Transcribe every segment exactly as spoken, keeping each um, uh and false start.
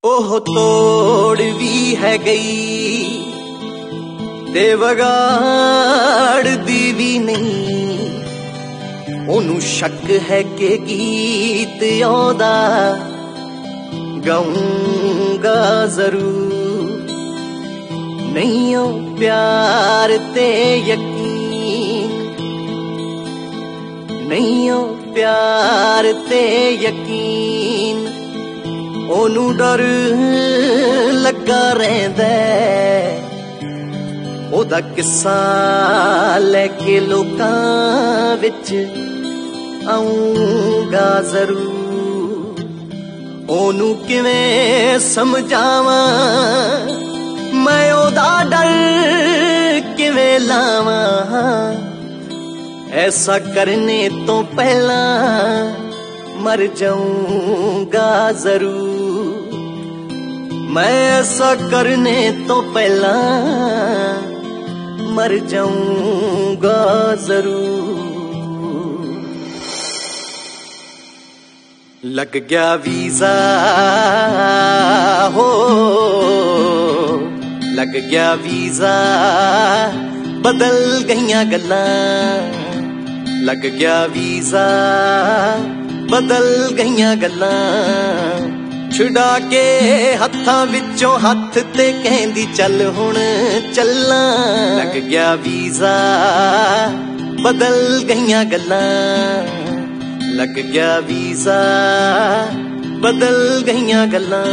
ਉਹ ਤੋੜ ਵੀ ਹੈ ਗਈ ਤੇ ਵਿਗਾੜਦੀ ਵੀ ਨਹੀਂ। ਉਹਨੂੰ ਸ਼ੱਕ ਹੈ ਕਿ ਗੀਤ ਆਉਂਦਾ ਗਾਉਂਗਾ ਜ਼ਰੂਰ। ਨਹੀਂ ਉਹ ਪਿਆਰ ਤੇ ਯਕੀਨ, ਨਹੀਂ ਉਹ ਪਿਆਰ ਤੇ ਯਕੀਨ। ਉਹਨੂੰ ਡਰ ਲੱਗਾ ਰਹਿੰਦਾ, ਉਹਦਾ ਕਿੱਸਾ ਲੈ ਕੇ ਲੋਕਾਂ ਵਿੱਚ ਆਊਂਗਾ ਜ਼ਰੂਰ। ਉਹਨੂੰ ਕਿਵੇਂ ਸਮਝਾਵਾਂ ਮੈਂ, ਉਹਦਾ ਡਰ ਕਿਵੇਂ ਲਾਵਾਂ। ਐਸਾ ਕਰਨੇ ਤੋਂ ਪਹਿਲਾਂ ਮਰ ਜਾਊਂਗਾ ਜ਼ਰੂਰ। मैं ऐसा करने तो पहला मर जाऊंगा जरूर। लग गया वीजा हो, लग गया वीजा, बदल गईयां गल्लां। लग गया वीजा, बदल गईयां गल्लां। छुड़ा के हत्थां विचों हत्थ ते कहंदी चल हुण चलां। लग गया वीजा, बदल गईयां गल्लां। लग गया वीजा, बदल गईयां गल्लां।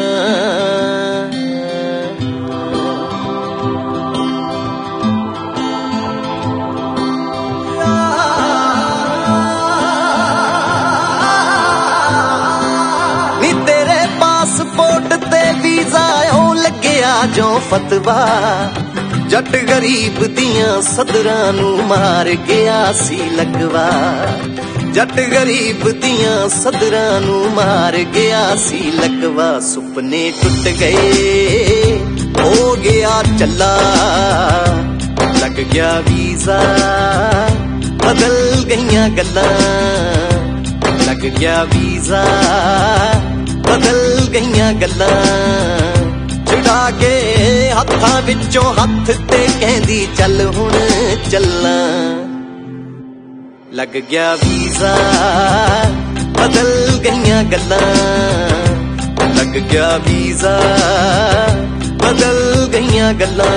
ਪਾਸਪੋਰਟ ਤੇ ਵੀਜ਼ਾ ਓ ਲੱਗਿਆ ਜੋ ਫਤਵਾ। ਜੱਟ ਗਰੀਬ ਦੀਆਂ ਸਦਰਾਂ ਨੂੰ ਮਾਰ ਗਿਆ ਸੀ ਲਗਵਾ। ਜੱਟ ਗਰੀਬ ਦੀਆਂ ਸਦਰਾਂ ਨੂੰ ਮਾਰ ਗਿਆ ਸੀ ਲਗਵਾ। ਸੁਪਨੇ ਟੁੱਟ ਗਏ ਹੋ ਗਿਆ ਚੱਲਾ। ਲੱਗ ਗਿਆ ਵੀਜ਼ਾ, ਬਦਲ ਗਈਆਂ ਗੱਲਾਂ। ਲੱਗ ਗਿਆ ਵੀਜ਼ਾ, बदल गईयां गल्लां। छुड़ा के हत्थां विचों हत्थ ते कहंदी चल हुण चलां। लग गया वीजा, बदल गईयां गल्लां। लग गया वीजा, बदल गईयां गल्लां।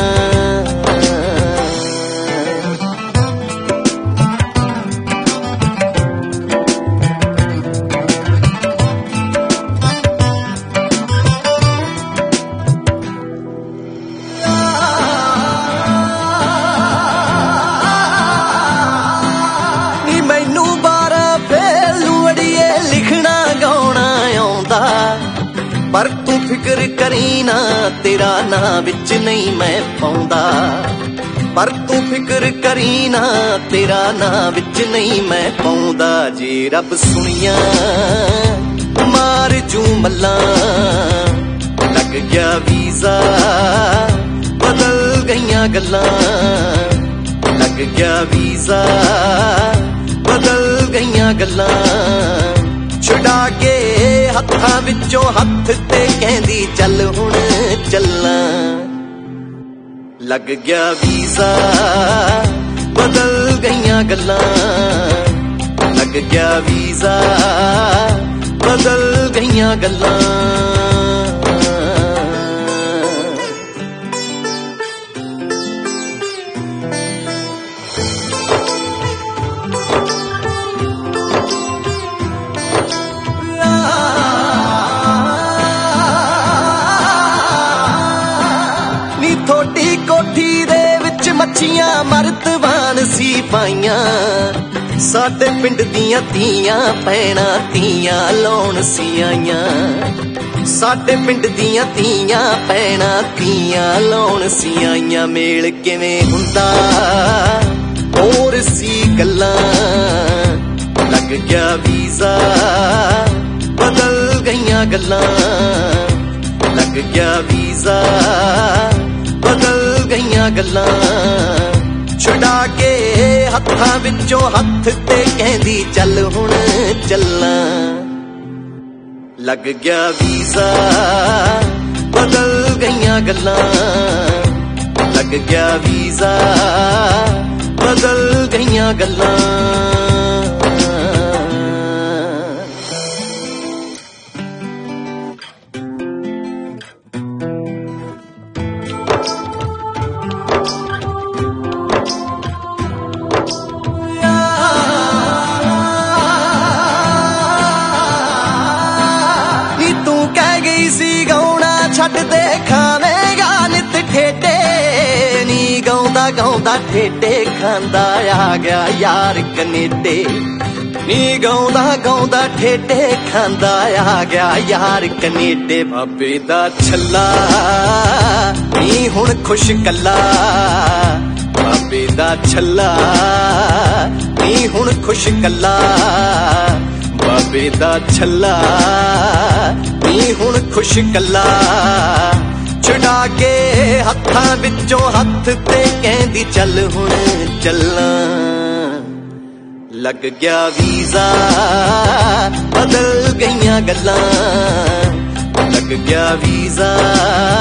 पर तू फिक्र करी ना, तेरा ना विच नहीं मैं पाउंदा। पर तू फिक्र करी ना, तेरा ना विच नहीं मैं पाउंदा। जे रब सुनिया मार जू मल्ला। लग गया वीजा, बदल गईयां गल्लां। लग गया वीजा, बदल गईयां गल्लां। छुड़ा के हत्थां विचों हत्थ ते कहंदी चल हुण चलां। लग गया वीजा, बदल गईयां गल्लां। लग गया वीजा, बदल गईयां गल्लां। थोड़ी कोठी दे विच मच्छियां मर्तबान सी पाइयां। साडे पिंड दियां धीयां भैणां धीयां लाउण सी आइयां। साडे पिंड दियां धीयां भैणां धीयां लाउण सी आइयां। मेल किवें हुंदा होर सी गल्लां। लग गया वीजा, बदल गईयां गल्लां। लग गया वीजा, बदल गईयां गल्लां। छुड़ा के हत्थां विचों हत्थ ते कहंदी चल हुण चलां। लग गया वीजा, गईयां गल्लां लग गया वीज़ा बदल गईयां गल्लां छड्ड दे खावेगा नित ठेडे नी गाउंदा गाउंदा ठेडे खांदा आ गया यार कनेडे नी गाउंदा गाउंदा ठेडे खांदा आ गया यार कनेडे बाबे दा छल्ला नी हुण खुश कल्ला बाबे दा छल्ला नी हुण खुश कल्ला बाबे दा छल्ला नी हुण खुश कल्ला छुड़ा के हत्थां विचों हत्थ ते कहंदी चल हुण चलना लग गया वीज़ा बदल गईयां गल्लां लग गया वीज़ा